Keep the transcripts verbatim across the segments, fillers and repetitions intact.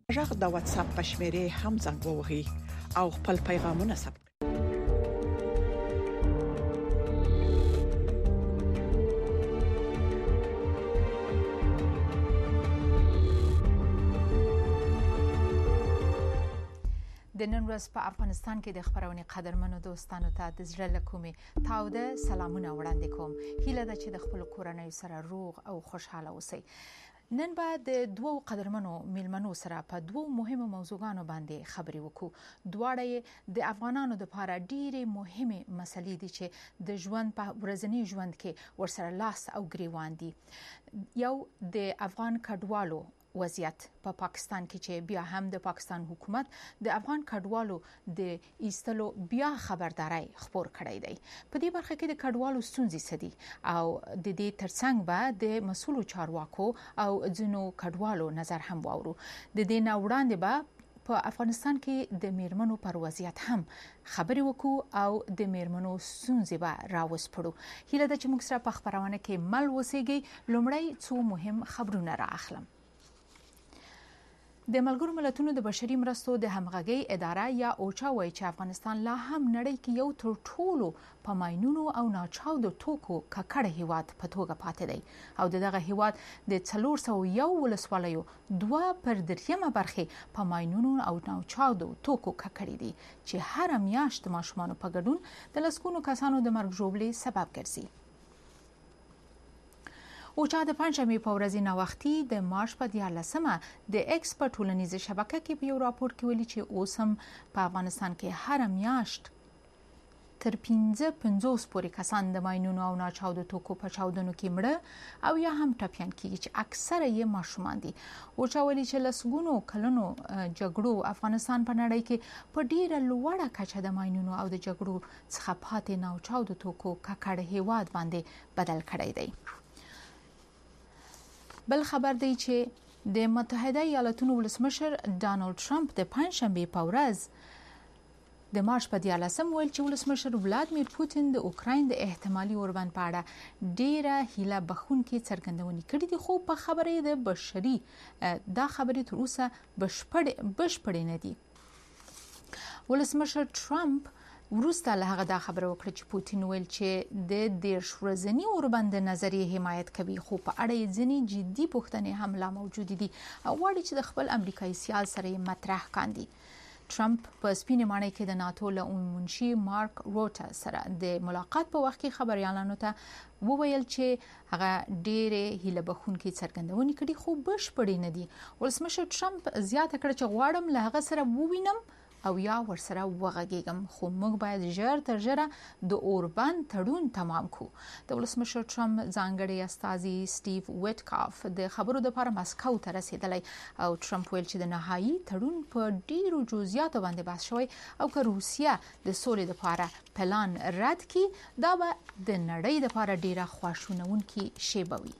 ژغ د واتس اپ په شمیرې هم زنګ ووهئ او خپل پیغامونه ثبت د نن ورځ په افغانستان کې د خبرونې قدرمنو دوستانو ته د زړه له کومې تاوده سلامونه وړاندې کوم. هیله ده چې د خپل کورنۍ سره روغ او خوشاله اوسئ. نن به د دوو قدرمنو میلمنو سره په دوو مهمو موضوعاتو باندې خبرې وکړو. دواړه د افغانانو لپاره ډېرې مهمه مسلې دي چې د ژوند په ورځني ژوند کې ورسره لاس او ګریوان دي. یو د افغان کډوالو وضعیت په پا پاکستان کې چې بیا هم د پاکستان حکومت د افغان کډوالو د ایستلو بیا خبرداري خبر کړی دی. په دې برخه کې د کډوالو ستونزې سدي او د دې ترڅنګ به د مسؤلو چارواکو او ځینو کډوالو نظر هم واورو. د دې نه وړاندې به په افغانستان کې د میرمنو پر وضعیت هم خبرې وکړو او د میرمنو ستونزې به راوسپړو. هیله ده چې موږ سره په خبرونه کې مل اوسئ. لومړی څو مهم خبرونه را اخلم. د ملګرو ملتونو د بشري مرستو د همغږي اداره یا اوچا وایي چې افغانستان لا هم نړۍ کې یو تر ټولو په ماینونو او ناچاودو توکو ککړ هیواد په توګه پاتې دی او دغه هیواد د څلور سوه یو ولسوالیو دوه پر دریمه برخه په ماینونو او ناچاودو توکو ککړې دي چې هر میاشت ماشومان په ګډون د لسګونو کسانو د مرګ ژوبلې سبب ګرځي. اوچا د پنځمې په ورځ نه وختي د مارچ په دیارلسمه د ایکسپرت ټولنیزه شبکه کې په یو راپور کې ویلي چې اوس هم په افغانستان کې هر میاشت تر پنځه پنځوس پورې کسان د ماینونو او ناچاودو توکو په چاودنو کې مړه او یا هم ټپیان کیږي چې اکثره یې ماشومان دي. اوچا ویلي چې لسګونو کلونو جګړو افغانستان په نړۍ کې په ډیره لوړه کچه د ماینونو او د جګړو څخه پاتې ناچاودو توکو ککړ هیواد باندې بدل کړی دی. بل خبر دی چې د متحده ایالاتونو ولسمشر ډانلډ ټرمپ د پنځشنبه په ورځ د مارچ په دیارلسم ویل چې ولسمشر ولادمیر پوتین د اوکراین د احتمالي اوربند په اړه ډیره هیله بخونکې څرګندونې کړې دي، خو په خبرې د بشري دا خبرې تر اوسه بشپړ بشپړ نه دي. ولسمشر ټرمپ وروسته له هغه دا خبره وکړه چې پوتین ویل چې د دیرش ورځني اوربند نظریه حمایت کوي، خو په اړه یې ځینې جدي پوښتنې هم لا موجود دي او غواړي چې د خپل امریکایي سیال سره یې مطرح کاندي. ټرمپ په سپینې ماڼۍ کې د ناتو له عمومي مارک روټا سره د ملاقات په وخت کې خبريالانو ته وویل چې هغه ډېرې هیله بخونکې څرګندونې کړې خو بشپړې نه دي. ولسمشر ټرمپ زیاته کړه چې غواړم له هغه سره ووینم او یا ورسره وغږیږم، خو موږ باید ژر تر ژره د اوربند تړون تمام کو. د ولسمشر ټرمپ ځانګړي استازي سټیو ویټکاف د خبرو لپاره مسکو ته رسیدلی او ټرمپ ویل چې د نهایی تړون په ډیرو جزئیاتو باندې بحث شوی او که روسیه د سولې لپاره پلان رد کړي دا به د نړۍ لپاره ډیره خواشینونکې شی وي.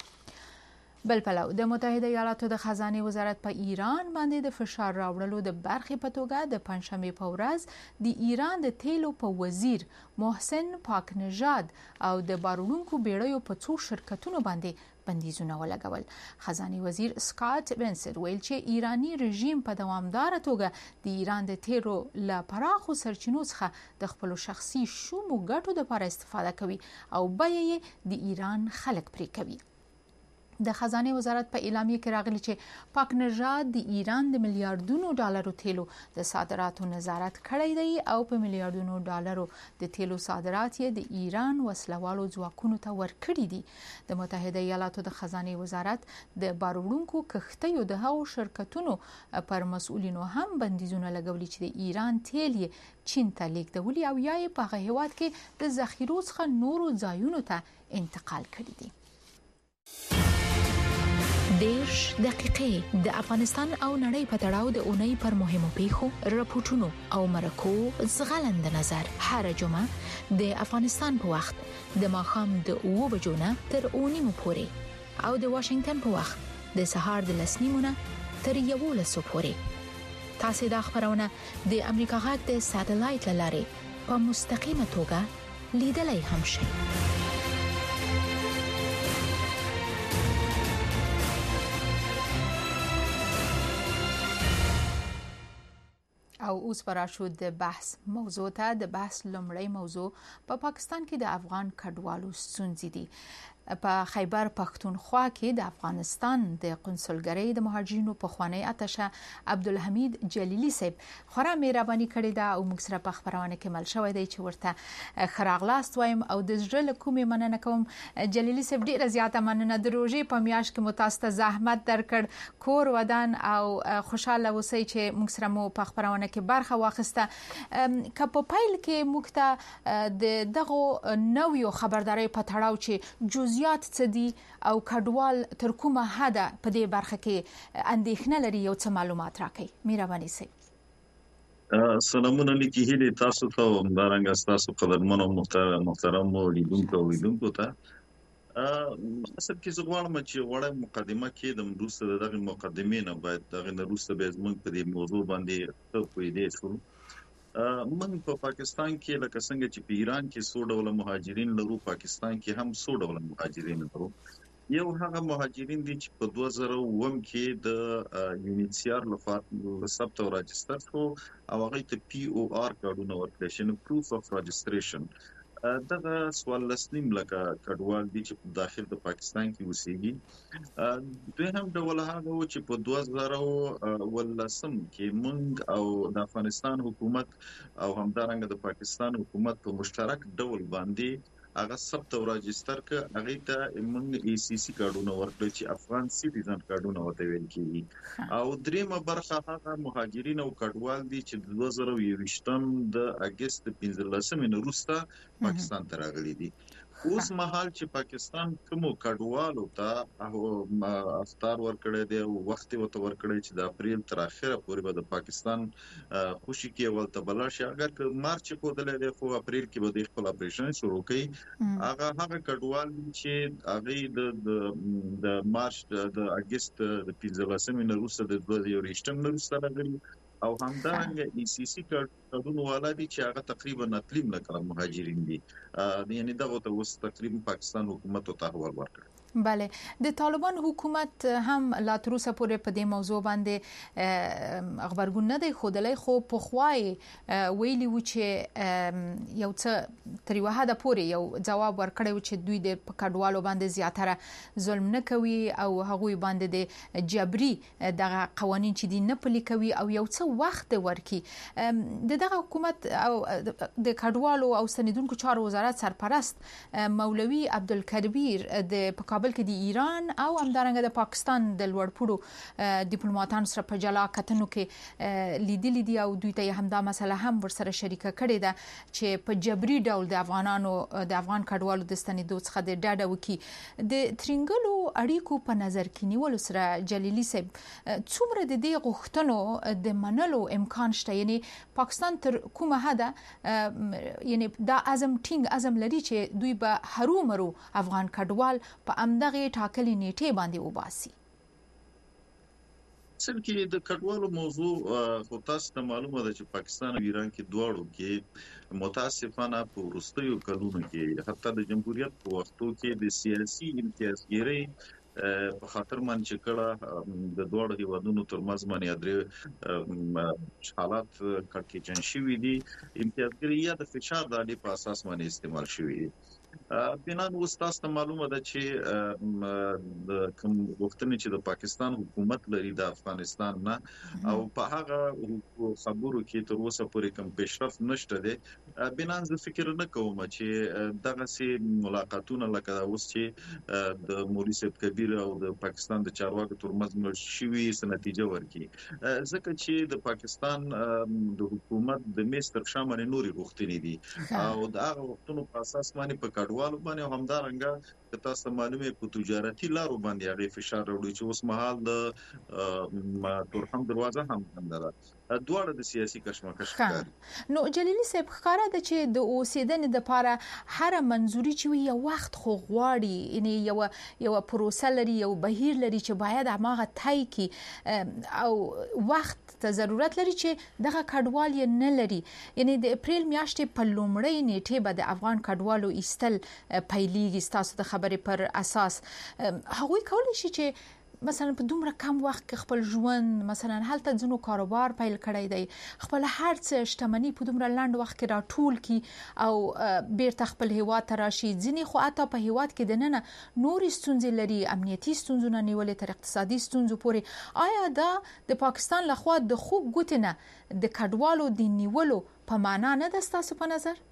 بل پلو د متحده ایالاتو د خزانه وزارت په ایران باندې د فشار راوړلو د برخې په توګه د پنځشنبه په ورځ د ایران د تیلو په وزیر محسن پاک نژاد او د بارونکو بیړیو په څو شرکتونو باندې بندیزونه ولګول. خزانه وزیر سکاټ بنسر ویل چې ایرانی رژیم په دوامدار توګه د ایران د تیلو له پراخو سرچینو څخه د خپل شخصي شومو ګټو لپاره استفاده کوي او بیه یې د ایران خلک پرې کوي. د خزانه وزارت په اعلامیه کې راغلی چې پاک نژاد د ایران د میلیارډونو ډالرو تیلو د صادراتو نظارت کړی دی او په میلیارډونو ډالرو د تیلو صادرات یې د ایران وسلوالو ځواکونو ته ورکړي دي. د متحده ایالاتو د خزانه وزارت د باروړونکو کښتیو د هغو شرکتونو پر مسؤلینو هم بندیزونه لګولي چې د ایران تیل یې چین ته لیږدولي او یا یې په هغه هیواد کې د ذخیرو څخه نورو ځایونو ته انتقال کړي دي. دیش دقیقې د افغانستان او نړۍ په تړاو د اونۍ پر مهمو پیښو، راپورټونو او مرکو زغلند نظر هر جمعه د افغانستان په وخت د ماښام د اوه بجو نه تر اوه نیمو پورې او د واشنگټن په وخت د سهار د لس نیمو نه تر یوولسو پورې. تاسو د خبرونه د امریکا غږ د ساتلایت لارې په مستقیمه توګه لیدلای هم شئ. او اوس پراشو د بحث موضوع ته. د بحث لومړی موضوع په پا پاکستان کې د افغان کډوالو ستونزې دي. په خیبر پښتونخوا کې د افغانستان د قونسلګرۍ د مهاجرینو په خوانی اتشه عبدالحمید جلیلی صاحب خورا مهرباني کړې ده او موږ سره په خبرونه کې مل شوی دی چې ورته خراغلاست وایم او د زړه کومې مننه کوم. جلیلی صاحب ډیره زیاته مننه. د روژې په میاشت کې متاسفه زحمت درکړ، کور ودان او خوشاله اوسئ چې موږ سره مو په خبرونه کې برخه واخیسته. که په پیل کې موږ ته د دغه نویو خبرداري په تړاو چې جزئیات څه دي او کډوال تر کومه حده په دې برخه کې اندېښنه لري یو څه معلومات راکړئ. مهرباني سي. سلامونه لیکي هلي تاسو ته همدارنګه تاسو قدرمنو محترم محترم لیدونکو او لیدونکو ته. اصل کې زه غواړم چې وړه مقدمه کې د روسه دغه مقدمې نه باید دغه نه روسه به زموږ په دې موضوع باندې څه پوي دي شو. من په پاکستان کې لکه څنګه چې په ایران کې څو ډول مهاجرین لرو، پاکستان کې هم څو ډول مهاجرین لرو. یو هغه مهاجرین دي چې په دوه زره اووه کې د یونیسیار لخوا ثبت او راجستر شو او هغه ته پی او آر کارډونه ورکړل شي، پروف اف راجستریشن. دغه سوال لسنیم لکه کډوال دي چې په داخل د پاکستان کې اوسېږي. دوی هم ډول هغه و چې په دوه زره ولسم کې موږ او د افغانستان حکومت او همدارنګه د پاکستان حکومت په مشترک ډول باندې هغه ثبت او راجستر ک هغه ته موږ ای سی سی کارډونه ورکړل چې افغان سټیزن کارډونه ورته ویل کیږي. او دریمه برخه هغه مهاجرین او کډوال دي چې د دوه زره یوویشتم د اگست پنځلسمې نه وروسته پاکستان ته راغلي دي. اوس مهال چې پاکستان کوم کډوالو ته افطار ورکړی دی او وخت ورته ورکړی چې د اپریل تر اخره پورې به د پاکستان خوشي کې ولته بلل شي. اگر که مارچ په دلې دی خو اپریل کې به د خپل اپریشن شروع کړي. هغه هغه کډوال چې هغه د د مارچ د اگست د پنځلسمې نه وروسته د دوه زره یوویشتم نه وروسته راغلي او همدارنګه ای سی سی کارډونه والا دي چې هغه تقریبا اتلیم لکه مهاجرین دي. یعنی دغه ته اوس تقریبا پاکستان حکومت ته احوال ورکړ. بله، د طالبان حکومت هم لا تر اوسه پورې په دې موضوع باندې خبرګون نه دی ښودلی، خو پخوای ویلي و چې یو څه تر یوه حده پورې یو ځواب ورکړی و چې دوی د کډوالو باندې زیاتره ظلم نه کوي او هغوی باندې د جبري دغه قوانین چې دي نه پلي کوي او یو څه وخت ورکي. د دغه حکومت او د کډوالو او ستنیدونکو چارو وزارت سرپرست مولوي عبدالکبیر د کابل کې د ایران او همدارنګه د پاکستان د لوړپوړو ډیپلوماټانو سره په جلا کتنو کې لیدلي دي او دوی ته همدا مسله هم ورسره شریکه کړې ده چې په جبري ډول د افغانانو د افغان کډوالو د ستنېدو څخه د ډاډه وکړي. د ترنګلو اړیکو په نظر کې نیولو سره جلیلی صاحب څومره د دې غوښتنو د منلو امکان شته؟ یعنی پاکستان تر کومه حده یعنی دا عزم ټینګ عزم لري چې دوی به هرومرو افغان کډوال په امدغه ټاکلي نیټه باندې وباسي؟ اصل کې د کډوالو موضوع خو تاسو ته معلومه ده چې پاکستان او ایران کې دواړو کې متاسفانه په وروستیو کلونو کې حتی د جمهوریت په وختو کې د سیاسي امتیازګیرۍ په خاطر من چې کړه د دوړو هیوادونو ترمنځ باندې درې حالات کړکېچن شوي دي. امتیازګري یا د فشار د علی په اساس باندې استعمال شوي دي. بنان اوس تاسو ته معلومه ده چې د کوم وختونه چې د پاکستان حکومت لري د افغانستان نه او په هغه خبرو کې تر اوسه پورې کوم پیشرفت نشته دی. بنان زه فکر نه کوم چې دغه سي ملاقاتونه لکه اوس چې د مولوي صاحب کبیر او د پاکستان د چارواکو ترمنځ شوي څه نتیجه ورکړي، ځکه چې د پاکستان د حکومت د مستر شامل نوري غوښتنې دي او د هغه وختونو په اساس باندې په کډوالو باندې همدارنګه که تاسو معلومه په تجارتي لارو باندې هغه فشار راوړي چې اوس مهال د تورخم دروازه هم همدارا دواړه د سیاسي کشمکش ښکاري. نو جلیلی صاحب ښکاره ده چې د اوسېدنې لپاره هر منځوري چې یو وخت خو غواړي، یعنی یو یو پروسه لري، یو بهیر لري چې باید هغه طی کی او وخت ته ضرورت لري چې دغه کډوال یې نه لري. یعنی د اپریل میاشتې په لومړۍ نیټه به د افغان کډوالو ایستل پیلېږي ستاسو د خبرې پر اساس. هغوی کولی شي چې مثلا په دومره کم وخت کې خپل ژوند مثلا هلته ځنو کاروبار پیل کړی دی خپل هر څه شتمنۍ په دومره لاند وخت کې راټول کی او بیرته خپل هیواد ته راشي ځینې خو اته په هیواد کې د نن نورې ستونزې لري امنیتي ستونزې نه نیولې تر اقتصادي ستونزو پورې آیا دا د پاکستان لخوا د خوب ګوتنه د کډوالو د نیولو په معنا نه ده ستاسو په نظر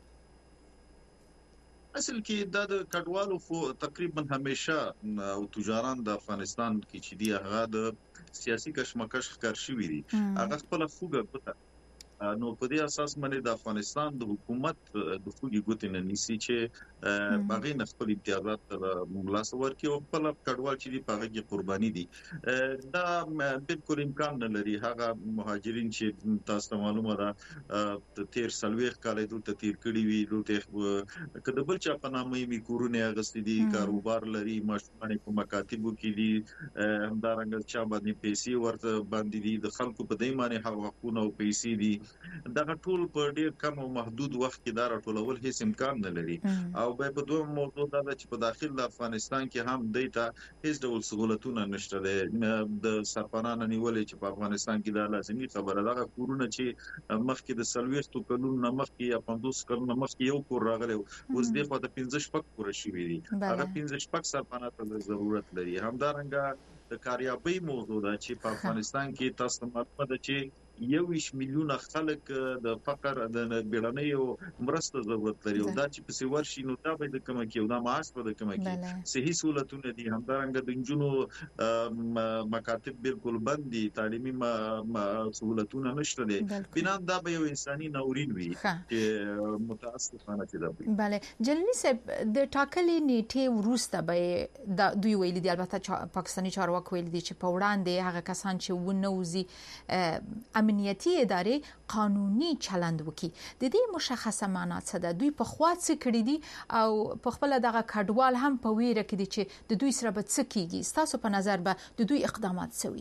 اصل کې دا د کډوالو خو تقریبا همیشه او تجاران د افغانستان کې چې دی هغه د سیاسي کشمکش ښکار شوی دي هغه خپل خوګه نو په دې اساس باندې د افغانستان د حکومت د خوګي ګوتې نه نیسي چې باغې نه خپل امتیازات ملاس ورکړي او خپل کډوال چې دی باغې کې قرباني دي دا بالکل امکان نه لري هغه مهاجرین چې تاسو معلومه ده تیر سلويخ کالې دلته تیر کړي وي دلته کله بل چا په نامه می کورونه غستې دي کاروبار لري ماشومان په مکاتبو کې دي همدارنګه چا باندې پیسې ورته باندې دي د خلکو په دې معنی حقوقونه او پیسې دي دا ټول په ډیر کم او محدود وخت کې دا راټولول هیڅ امکان نه لري او به په دوه موضوع دا چې په داخل د افغانستان کې هم دیتا هیڅ ډول سہولتونه نشته د سرپناه نیولې چې په افغانستان کې دا لازمي خبره ده کورونه چې مخکې د سلويستو کلونو مخکې یا پنځوس کلونو مخکې یو کور راغلی اوس د خو د پنځه شپږ کور شوي دي هغه پنځه شپږ سرپناه ته ضرورت لري همدارنګه د کاریابۍ موضوع ده چې په افغانستان کې تاسو معلومه ده چې یویش میلیونه خلک د فقر د بیړنۍ او مرسته ضرورت لري او دا چې په سیور شي نو دا به د کومه کې او دا معاش په د کومه کې صحي سہولتونه دي همدارنګه د انجونو مکاتب بالکل بند دي تعلیمي سہولتونه نشته دي بنا دا به یو انساني ناورین وي چې متاسفانه چې دا bale جلنی صاحب د ټاکلې نیټه وروسته به د دوی ویل دي البته پاکستاني چارواکي ویل دي چې په وړاندې هغه کسان چې ونوزي امنیتي ادارې قانوني چلند وکي د دې مشخصه معنا څه ده دوی په خوا څه کړی دي او په خپل دغه کډوال هم په ویره کې دي چې د دوی سره به څه کیږي تاسو په نظر به د دوی اقدامات څه وي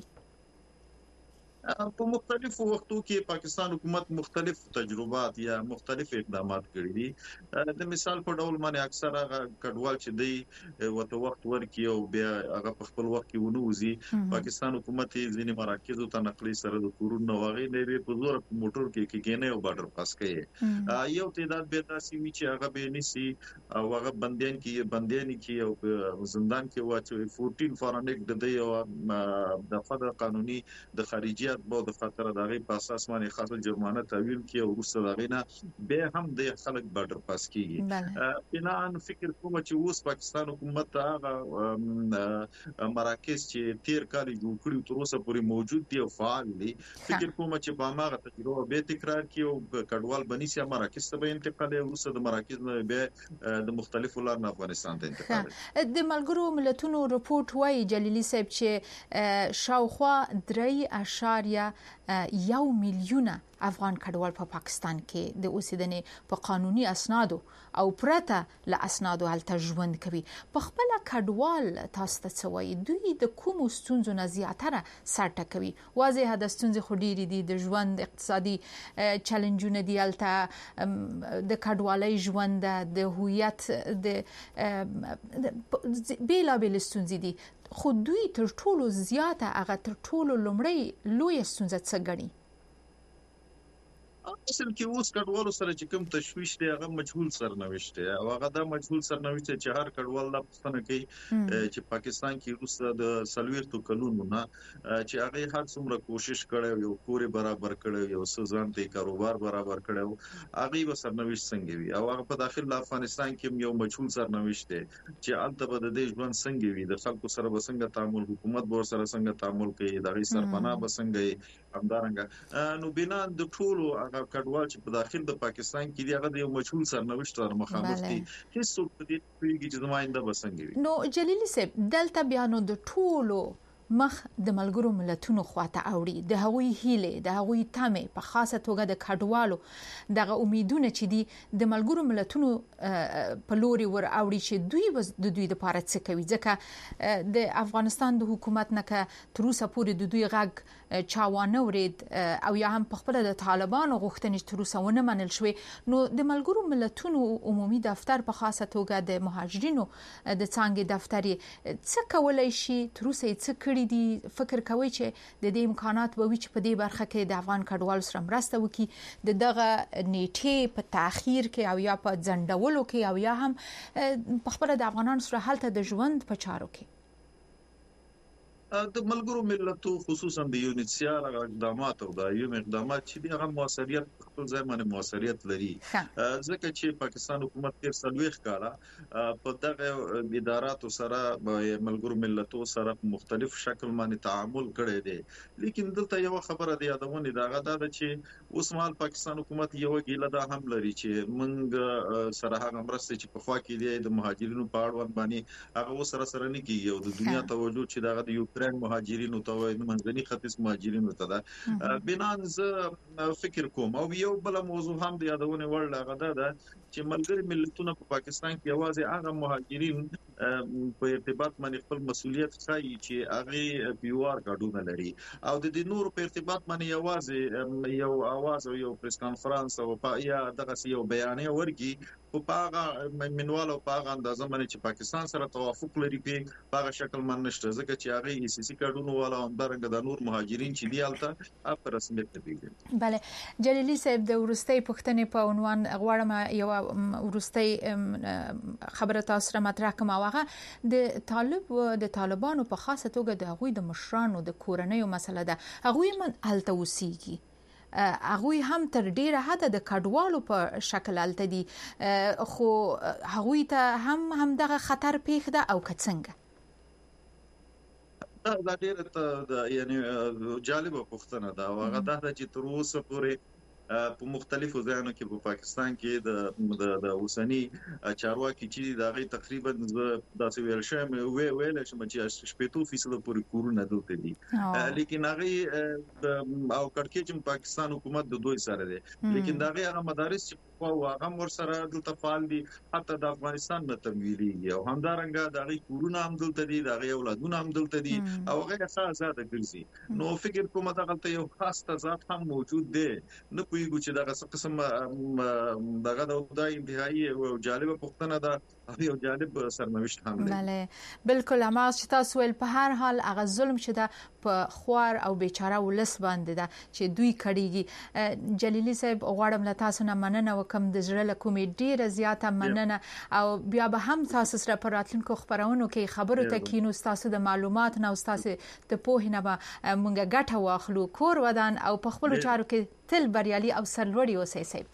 په مختلفو وختو کې پاکستان حکومت مختلف تجربات یا مختلف اقدامات کړي دي د مثال په ډول باندې اکثر هغه کډوال چې دی وته وخت ورکی او بیا هغه په خپل وخت کې ونوزي پاکستان حکومت یې ځینې مراکز ته نقلي سره د کورونو واغې نه په زور موټر کې کې کېنه او بارډر پاس کوي یو تعداد به تاسو وی چې هغه به نسی او هغه بندیان کې بندیان کې او زندان کې واچوي چودہ فارنیک د دی او د فدرال قانوني د خارجيات بو د خطر دغه په اساس باندې خاصه جرمانه تعویل کې او ورسره دغه نه به هم د خلک بارډر پاس کیږي بنا ان فکر کوم چې اوس پاکستان حکومت هغه مراکز چې تیر کال جوړ کړی تر اوسه پورې موجود دي او فعال دي فکر کوم چې په هغه تجربه به تکرار کی او کډوال بنی سي مراکز ته به انتقال ورسره د مراکز نه به د مختلفو لارو افغانستان ته انتقال د ملګرو ملتونو رپورت وايي جلیلی صاحب چې شاوخوا درې اشاریه یو میلیونه افغان کډوال په پاکستان کې د اوسیدنې په قانوني اسنادو او پرته له اسنادو هلته ژوند کوي په خپل کډوال تاسو ته څه وایي دوی د کوم ستونزو نه زیاتره سر ټکوي واضح د ستونزې خو ډېرې دي د ژوند اقتصادي چیلنجونه دي هلته د کډوالۍ ژوند د هویت د بیلابیل ستونزې دي خو دوی تر ټولو زیاته هغه تر ټولو لومړی لوی ستونزه څه ګڼي اصل کې اوس کډوالو سره چې کوم تشويش دی هغه مجهول سرنوشت دی او هغه د مجهول سرنوشت چې هر کډوال د پښتنه کوي چې پاکستان کې روسه د سلويرتو کلونو نه چې هغه هر څومره کوشش کړي یو کوري برابر کړي یو سوزان ته کاروبار برابر کړي هغه به سرنوشت څنګه وي او هغه په داخل افغانستان کې یو مجهول سرنوشت دی چې البته به د دې ژوند څنګه وي د خلکو سره به څنګه تعامل حکومت به سره څنګه تعامل کوي د غي سرپناه به څنګه همدارنګه نو بنا د ټولو کډوال چې په داخل د پاکستان کې دی هغه د یو مجهول سرنوشت سره مخامخ دي هیڅ څوک په دې پیږي چې زماینده بسنګي نو جلیلی صاحب دلته بیانو د ټولو مخ د ملګرو ملتونو خواته اوړي د هغوی هیله د هغوی تمه په خاصه توګه د کډوالو دغه امیدونه چې دي د ملګرو ملتونو په لوري ور اوړي چې دوی د دوی لپاره څه کوي ځکه د افغانستان د حکومت نه ک تر اوسه پورې د دوی غږ چاوانه ورید او یا هم په خپل د طالبانو غوښتنې تر اوسه ونه منل شوې نو د ملګرو ملتونو عمومي دفتر په خاصه توګه د مهاجرینو د څنګه دفتر څه کولای شي تر اوسه څه کړی دي فکر کوي چې د دې امکانات به وي چې په دې برخه کې د افغان کډوالو سره مرسته وکړي د دغه نیټه په تاخير کې او یا په ځنډولو کې او یا هم په خپل د افغانانو سره حالت د ژوند په چارو کې د ملګرو ملتو خصوصا د یونیسیار اقدامات او د یو اقدامات چې د هغه موثریت خپل ځای باندې موثریت لري ځکه چې پاکستان حکومت تیر سلويخ کاله په دغه اداراتو سره ملګرو ملتو سره مختلف شکل باندې تعامل کړی دی لیکن دلته یو خبره د یادونه دغه ده چې اوس مال پاکستان حکومت یو ګیله ده هم لري چې موږ سره هغه مرسته چې په خوا کې دی د مهاجرینو په اړه باندې هغه سره سره نه کیږي او د دنیا توجه چې دغه د یوکرين مهاجرینو ته وایي منځني ختیځ مهاجرینو ته ده بنان زه فکر کوم او یو بل موضوع هم د یادونه وړ لغه ده چې ملګری ملتونه په پاکستان کې یوازې هغه مهاجرین په ارتباط باندې خپل مسولیت ښایي چې هغه پیوار کډونه لري او د دې نور په ارتباط باندې یوازې یو आवाज او یو پریس کانفرنس او یا دغه یو بیان ورګي په هغه منوال او په هغه اندازه باندې چې پاکستان سره توافق لري په هغه شکل باندې نشته ځکه چې هغه ای سی سی کډونه والا همدارنګه د نور مهاجرین چې دی الته په رسمیت پیږي. بله جلیلی صاحب د ورستۍ پښتنې په عنوان غواړم یو ورستۍ خبره تاسو سره مطرح کوم واغه د طالب د طالبانو په خاصه توګه د هغوی د مشرانو د کورنۍ مسله ده هغوی من الته وسیږي هغوی هم تر ډیره حد د کډوالو په شکل الته دي خو هغوی ته هم هم دغه خطر پیښ ده او کڅنګ دا ډیره یعنی جالبه پوښتنه ده او هغه دا چې تر اوسه پورې په مختلفو ځایونو کې په پاکستان کې د د اوسنی چارواکي چې دا غي تقریبا داسې ویل شم ویل شم چې شپږ فیصد پورې کورونه دلته دي لیکن هغه او کړکېچ پاکستان حکومت د دوی سره دي لیکن دا غي هغه مدارس چې او هغه ور سره دلته فعال دي حتی د افغانستان نه تمویلي او همدارنګه د غي کورونه هم دلته دي د غي اولادونه هم دلته دي او هغه اساس آزاد ګرځي نو فکر کوم دا غلطه یو خاص تضاد هم موجود دی نه پویګو چې دا قسم دغه د انتهایی او جالب پښتنه ده یو جالب سرنوشت هم دی. بله بالکل اما چې تاسو ول په هر حال هغه ظلم چې ده په خوار او بیچاره ولس باندې ده چې دوی کړيږي. جلیلی صاحب غواړم له تاسو نه مننه وکم د زړه له کومې ډیره زیاته مننه او بیا به هم تاسو سره په راتلونکو خبرونو کې خبرو ته کینو تاسو د معلومات نه او تاسو د پوهې نه به مونږه ګټه واخلو کور ودان او په خپل چارو کې تل بریالي او سرلوړي اوسئ. صاحب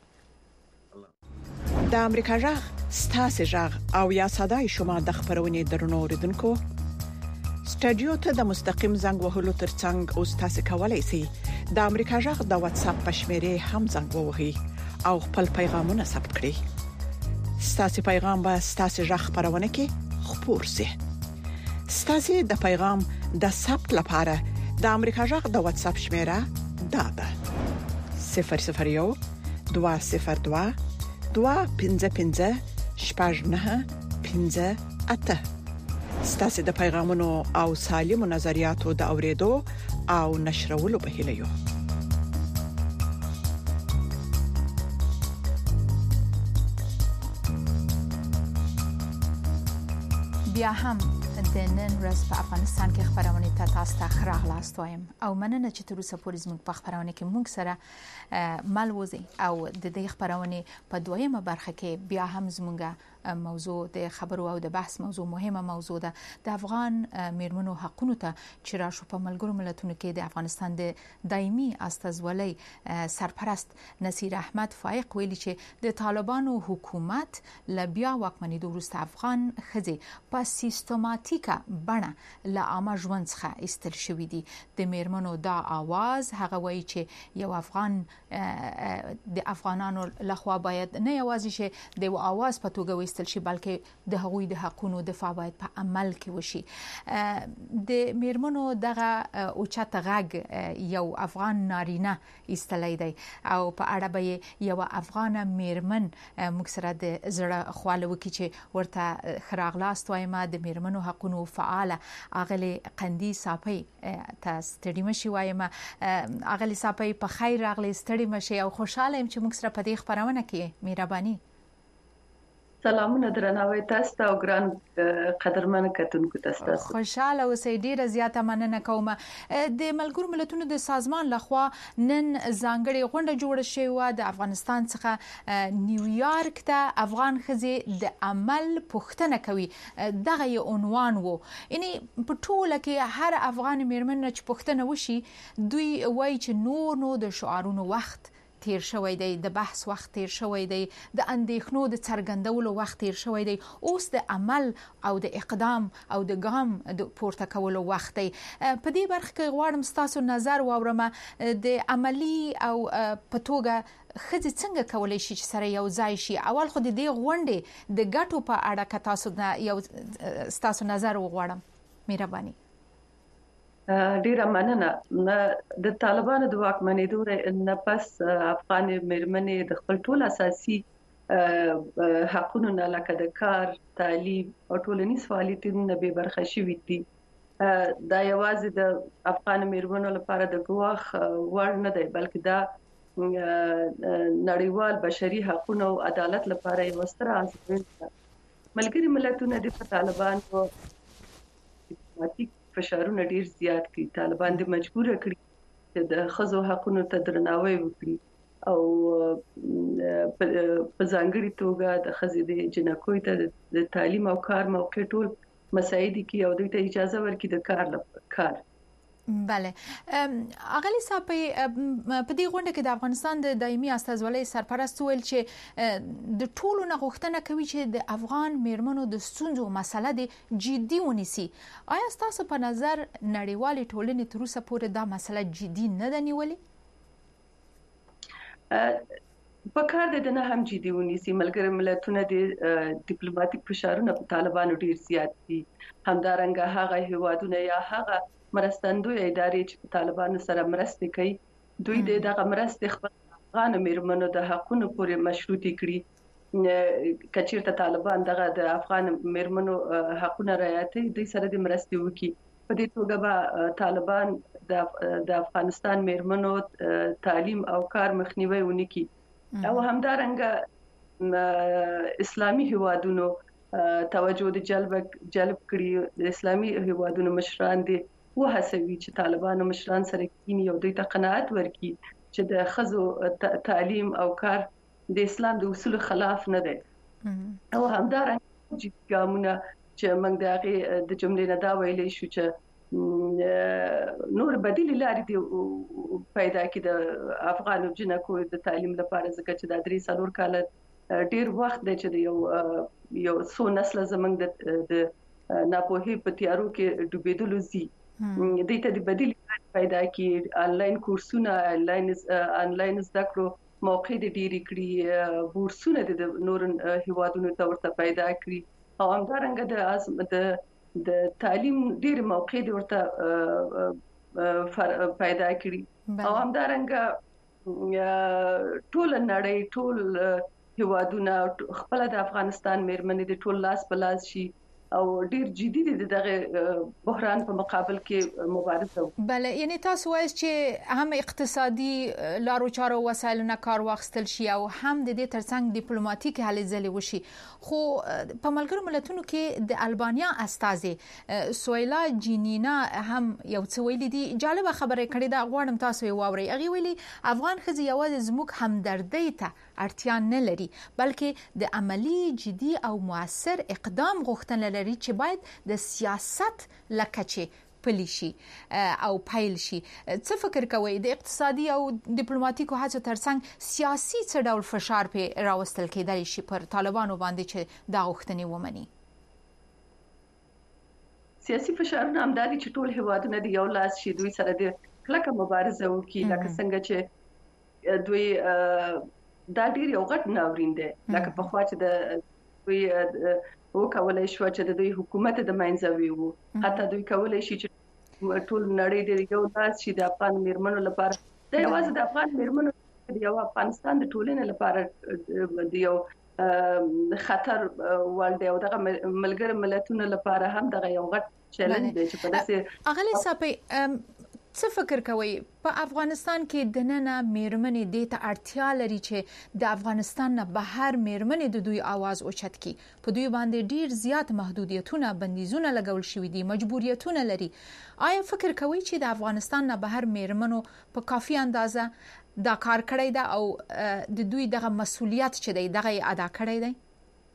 د امریکا جغ ستاسو جغ او یا صداي شما د خبرونې درنو اوریدونکو سټډیو ته د مستقیم زنګ وهلو ترڅنګ او تاسو کولای شئ د امریکا جغ د واتس اپ پښمره هم زنګ ووهئ او خپل پیغامونه ثبت کړئ. ستاسو پیغام به ستاسو جغ خبرونه کې خپور شي. ستاسو د پیغام د ثبت لپاره د امریکا جغ د واتس اپ شمیره دا ده صفر صفر یو دوه صفر دوه دوه پنځه پنځه شپږ نه پنځه اته. ستاسو د پیغامونو او سالمو نظریاتو د اوریدو او نشرولو په هیله یو. بیا هم د نن ورځ په افغانستان کې خبرونه ته تاسو ته خراغلاست وایم او مننه چې تر اوسه پورې زموږ په خبرونه کې موږ سره ملوزي او د دې خبرونه په دویمه برخه کې بیا هم زموږه موضوع د خبرو او د بحث موضوع مهمه موضوع ده د افغان میرمنو حقونو ته چې راشو په ملګرو ملتونو کې د افغانستان د دایمي استازولۍ سرپرست نصیر احمد فائق ویلي چې د طالبانو حکومت ل بیا واکمنۍ وروسته افغان خځې په سیستماتیکه بڼه له عامه ژوند څخه ایستل شوې دي. د میرمنو دا आवाज هغه وایي چې یو افغان د افغانانو لخوا باید نه یوازې چې د आवाज په توګه وستل شي بلکې د هغوی د حقونو دفاع باید په عمل کې وشي. د میرمنو دغه اوچت غږ یو افغان نارینه ایستلای دی او په اړه به یو افغان میرمن موږ سره د زړه خواله وکړي چې ورته خراغلاست وایم د میرمنو حقونو فعال اغلی قندی صاپي تاسو ستړي مشي وایم اغلی صاپي په خیر راغلی ستړي مشي او خوشاله يم چې موږ سره په دې خبرونه کې مهرباني. سلامونه درناوي تاسو ته او ګران قدرمن کتونکو تاسو خوشاله اوسئ. ډیره زیاته مننه کوم. د ملګرو ملتونو د سازمان لخوا نن ځانګړي غونډه جوړه شوې د افغانستان څخه نیویارک ته افغان ښځې د عمل پوښتنه کوي. دغه یو عنوان وو. یعنی په ټوله کې هر افغان میرمن چې پوښتنه وشي دوی وایي چې نور نو د شعارونو وخت تیر شوی دی، د بحث وخت تیر شوی دی، د اندېښنو د څرګندولو وخت تیر شوی دی، اوس د عمل او د اقدام او د ګام د پورته کولو وخت دی. په دې برخه کې غواړم ستاسو نظر واورم د عملی او په توګه ښځې څنګه کولای شي چې سره یو ځای شي. اول خو د دې غونډې د ګټو په اړه که تاسو یو ستاسو نظر وغواړم. مهرباني. ډیره مننه. د طالبانو د واکمنېدو نه پس افغان میرمنې د خپل ټول اساسي حقوقو نه لکه د کار، تعلیم او ټولنیز فعالیتونو نه به برخه شوي دي. دا یوازې د افغان میرمنو لپاره د ګواښ وړ نه دی، بلکې دا نړیوال بشري حقوقو او عدالت لپاره یو ستر ازموینه ده. ملګري ملتونه د طالبانو ډیپلوماټیک فشارونه ډیر زیات کړي. طالبان د مجبور کړي چې د ښځو حقوقو ته درناوی وکړي او په ځانګړي توګه د ښځې د جنکو ته د تعلیم او کار موقع ټول مساعد کی او دوی ته اجازه ورکړي د کار لپاره کار. بله. اغلی صاحب په دې غونډه کې د افغانستان د دایمي استازولۍ سرپرست ویل چې د ټولو نه غوښتنه کوي چې د افغان میرمنو د ستونزو مسله د جدي ونیسي. آیا ستاسو په نظر نړیوالې ټولنې تر اوسه پورې دا مسله جدي نه ده نیولې؟ په کار د نه هم جدي ونیسي. ملګري ملتونه د ډیپلوماټیک فشارونه په طالبانو ډیر زیات دي. همدارنګه هغه هیوادونه یا هغه مرستندوی ادارې چې طالبانو سره مرسته کوي دوی د دغه مرستې خپل افغان میرمنو د حقوقو پورې مشروطي کړي. کچیرته طالبان دغه د افغان میرمنو حقوقو رعایت دوی سره د مرستې وکړي. په دې توګه به طالبان د افغانستان میرمنو تعلیم او کار مخنیوي ونکړي. او همدارنګه اسلامي هیوادونو توجه د جلب جلب کړي. د اسلامي هیوادونو مشران دي وهڅوي چې طالبانو مشران سره کینی او دوی ته قناعت ورکړي چې د ښځو تعلیم او کار د اسلام د اصول خلاف نه دی. او همدارنګه چې ګامونه چې موږ د هغه د جملې نه دا ویلې شو چې نور بدیل لارې دی پیدا کړي د افغان جنکو د تعلیم لپاره، ځکه چې د درې څلور کال ډیر وخت دی چې یو یو څو نسل زمونږ د ناپوهي په تیارو کې ډوبېدلو زی دوی ته د بدیل پیدا کړي. آنلاین کورسونه، آنلاین آنلاین زده کړو موقع د ډیری کړي، بورسونه د نور هیوادونو ته ورته پیدا کړي او همدارنګه د د تعلیم ډیر موقع د ورته پیدا کړي. او همدارنګه ټول نړۍ ټول هیوادونه خپل د افغانستان میرمنې د ټول لاس په لاس شي او ډیر جدي دي دغه بحران په مقابل کې مبارزه. بله. یعنی تاسو وایي چې هم اقتصادي لارو چارو وسایل نه کار واخیستل شي او هم د دې ترڅنګ ډیپلوماټیک هلې ځلې وشي. خو په ملګرو ملتونو کې د البانیا استازي سویلا جینینا هم یو څه ویلي دي. جالبه خبره کړې ده، غواړم تاسو یې واورئ. هغه ویلي افغان ښځې یوازې زموږ همدردۍ ته اړتیا نه لري، بلکې د عملی جدي او موثر اقدام غوښتنه لري چې باید د سیاست لکچې پلی شي او پیل شي. څه فکر کوئ د اقتصادي او ډیپلوماټیکو هڅو ترڅنګ سیاسي څه ډول فشار په راوستل کېدای شي پر طالبانو باندې چې دا غوښتنې ومني؟ سیاسي فشارونه هم دادي چې ټول هیوادونه د یو لاس شي دوی سره د کلکه مبارزه وکړي، لکه څنګه چې دوی دا ډیر یو غټ ناورین دی. لکه په خوا چې د دوی وکولای شو چې د دوی حکومت د منځوي وو، حتی دوی کولای شي چې ټول نړۍ د یو لاس شي د افغان میرمنو لپاره. دا یوازې د افغان میرمنو د یو افغانستان د ټولنې لپاره د یو خطر ول دی او دغه ملګر ملتونو لپاره هم دغه یو غټ چیلنج دی چې په داسې اغلی صاحب څه فکر کوي په افغانستان کې د نن میرمنې د ته اړتیا لري چې د افغانستان نه بهر میرمنې د دوی आवाज اوچت کی په دوی باندې ډیر زیات محدودیتونه بندیزونه لګول شوې دي مجبوریتونه لري آیا فکر کوي چې د افغانستان نه بهر میرمنو په کافي اندازه دا کار کړی دا او د دوی دغه مسؤلیت چې دی دغه ادا کړی دی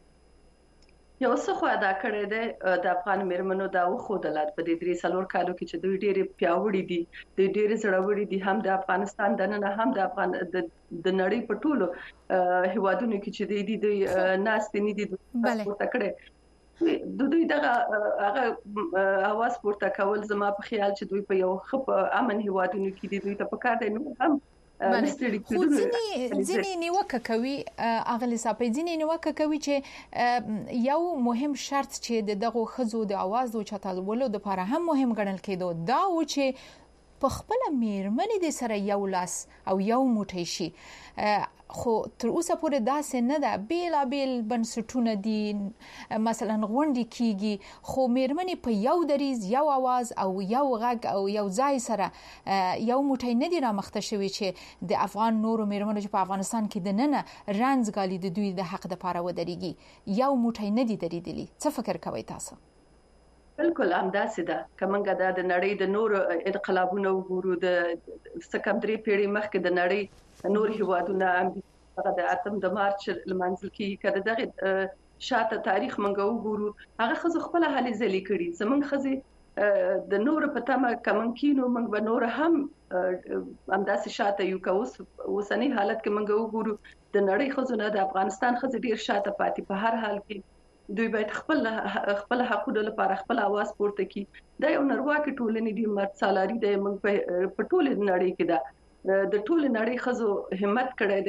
یو څه خو ادا کړی دی د افغان میرمنو دا وښودل په دې درې څلور کالو کې چې دوی ډېر پیاوړي دي د ډېر زړوري دي هم د افغانستان د نن هم د افغان د نړۍ په ټولو هیوادونو کې چې دوی د ناستې نه دي پورته کړي د دوی دغه هغه اواز پورته کول زما په خیال چې دوی په یو خپ امن هیوادونو کې دي دوی ته پکار دی نو هم خو ځینې ځینې نیوکه کوي اغلی صاحب ځینې نیوکه کوي چې یو مهم شرط چې دغه خزو د आवाज او چتالولو د لپاره هم مهم ګڼل کېدو دا و چې په خپل میرمنې د سره یو لاس او یو موټی شي خو تر اوسه پورې داسې نه ده بیلا بیل بنسټونه دي مثلا غونډې کیږي خو میرمنې په یو دریز یو आवाज او یو غږ او یو ځای سره یو موټی نه دي رامخته شوی چې د افغان نورو میرمنو چې په افغانستان کې د نن رنځګالي د دوی د حق لپاره ودرېږي یو موټی نه دي درېدلي څه فکر کوي تاسو بالکل همداسې ده کومګه د نړۍ د نور انقلابونو وګورو د سکم درې پیړۍ مخکې د نړۍ نور هیوادونه هغه د اتم د مارچ لمانځل کې کړه دغه شاته تاریخ منګو وګورو هغه خزو خپل حالي ځلې کړي زمونږ خزي د نور په تمه کمنکینو موږ به نور هم همداسې شاته یو کوس وسنی حالت کې منګو وګورو د نړۍ خزو نه د افغانستان خزي ډیر شاته پاتې په هر حال کې دوی باید خپل خپل حقوقو لپاره خپل आवाज پورته کړي دا یو نړیوال ټولنې دی مرد سالاري د موږ په ټول نړۍ کې دا د ټول نړۍ خزو همت کړي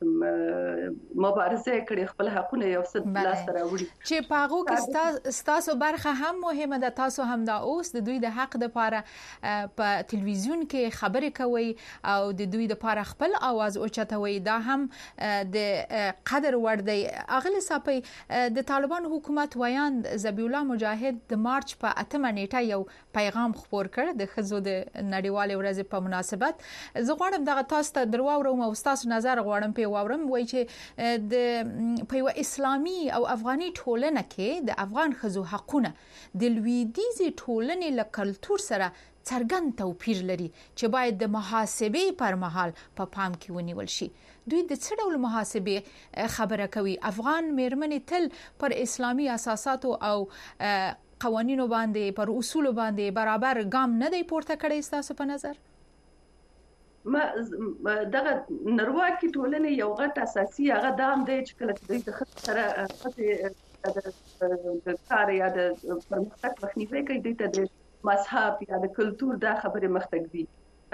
د مبارزه کړي خپل حقونه یو څه لاس راوړي چې پاغو کې تاسو برخه هم مهمه ده تاسو هم دا اوس د دوی د حق لپاره په تلویزیون کې خبرې کوي او د دوی لپاره خپل आवाज اوچتوي دا هم د قدر ور دی اغلی صاحب د طالبان حکومت ویاند ذبیح الله مجاهد د مارچ په اتمه نیټه یو پیغام خبر کړ د خزو د نړیوال ورځ په مناسبت زه غواړم دغه تاسو ته درواورم او تاسو نظر غواړم په واورم وای چې د په یو اسلامي او افغاني ټولنه کې د افغان خزو حقونه د لویدیزي ټولنې له کلچر سره څرګند توپیر لري چې باید د محاسبې پر مهال په پا پام کې ونیول شي دوی د څه ډول محاسبې خبره کوي افغان میرمنې تل پر اسلامي اساساتو او قوانینو باندې پر اصول باندې برابر ګام نه دی پورته کړی تاسو په نظر ما دغه نړیوالي ټولنې یو غټ اساسي هغه دام دی چې کله چې د خط سره د کار یا د پرمختګ مخنیوي کوي د مذهب یا د کلچر دا خبره مختګ دي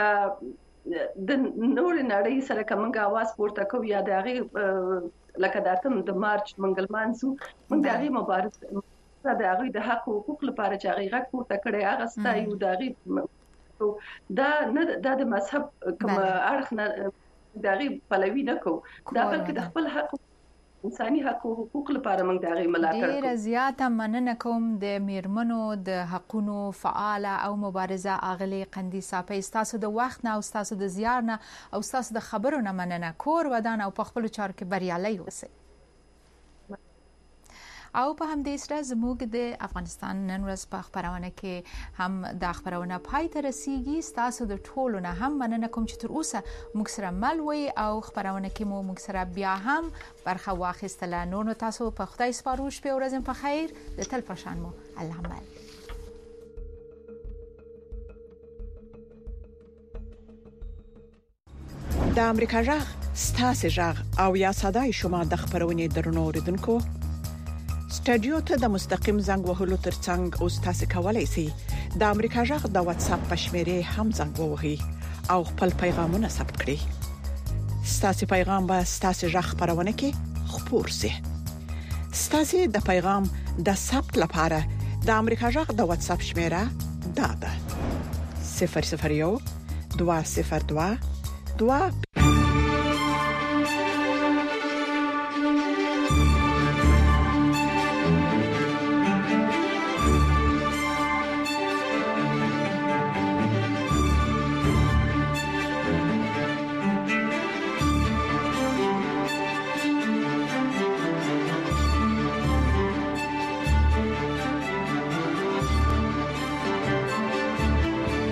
د نور نړۍ سره کومه आवाज پورته کوي یا د هغه لکه د اتم د مارچ منګلمان سو موږ د هغه مبارزه د هغه د حق او حقوق لپاره چې هغه غږ پورته کړي هغه ستایو د هغه دا نه د مذهب کوم اړخ نه دغه پلوي نه کو دا بلکې د خپل حق انساني حق او حقوق لپاره موږ دغه ملاتړ کوو ډیر زیاته مننه کوم د میرمنو د حقونو فعال او مبارزه اغلی قندی صاحب تاسو د وخت نه او تاسو د زیار نه او تاسو د خبرو نه مننه کور ودان او په خپل چار کې بریالي اوسئ او په هم دې سره زموږ د افغانستان نن ورځ په خبرونه کې هم د خبرونه پای ته رسیدي تاسو د ټولو نه هم مننه کوم چې تر اوسه موږ سره مل وي او خبرونه کې مو موږ سره بیا هم برخه واخیستله نو تاسو په خدای سپارو شپه ورځ په خیر د تل پشان مو الله مل د امریکا جغ ستاسو جغ او یا صداي شما د خبرونه درنو ردوونکو سټډیو ته د مستقیم زنګ وهلو ترڅنګ او تاسو کولای شئ د امریکا جغ د واتس اپ په شمیره هم زنګ ووهئ او خپل پیغامونه ثبت کړئ تاسو پیغام به تاسو جغ خبرونه کې خپور شي تاسو د پیغام د ثبت لپاره د امریکا جغ د واتس اپ شمیره دا ده صفر صفر یو دوه صفر دوه دوه